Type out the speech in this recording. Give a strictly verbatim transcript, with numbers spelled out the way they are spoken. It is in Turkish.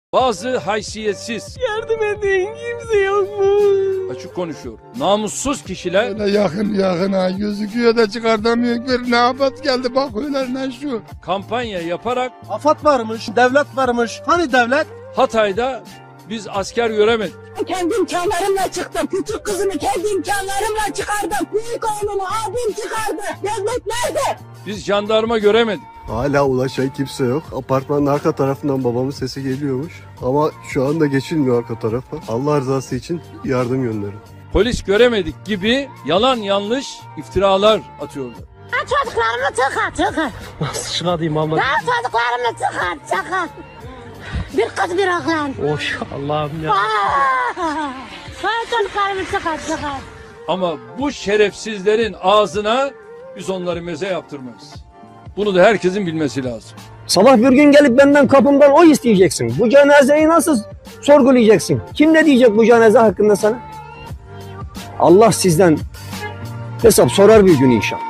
Bazı haysiyetsiz, Yardım edin, kimse yok mu? açık konuşuyor, namussuz kişiler Öyle yakın yakın ha gözüküyor da çıkartamıyor. Ne afet geldi bak öyle şu. kampanya yaparak Afat varmış, devlet varmış. Hani devlet? Hatay'da biz asker göremedik. Kendi imkanlarımla çıktım. Küçük kızımı kendi imkanlarımla çıkardım. Büyük oğlumu abim çıkardı. Devlet nerede? Biz jandarma göremedik. Hala ulaşan kimse yok. Apartmanın arka tarafından babamın sesi geliyormuş. Ama şu anda geçilmiyor arka tarafa. Allah rızası için yardım gönderin. Polis göremedik gibi yalan yanlış iftiralar atıyorlar. Ben çocuklarımı çıkar çıkar. Nasıl çıkartayım abla? Ben çocuklarımı çıkar çıkar. Bir kız bir oğlan. Oş Allah'ım ya. Aa, ben çocuklarımı çıkar çıkar. Ama bu şerefsizlerin ağzına biz onları meze yaptırmayız. Bunu da herkesin bilmesi lazım. Sabah bir gün gelip benden kapımdan oy isteyeceksin. Bu cenazeyi nasıl sorgulayacaksın? Kim ne diyecek bu cenaze hakkında sana? Allah sizden hesap sorar bir gün inşallah.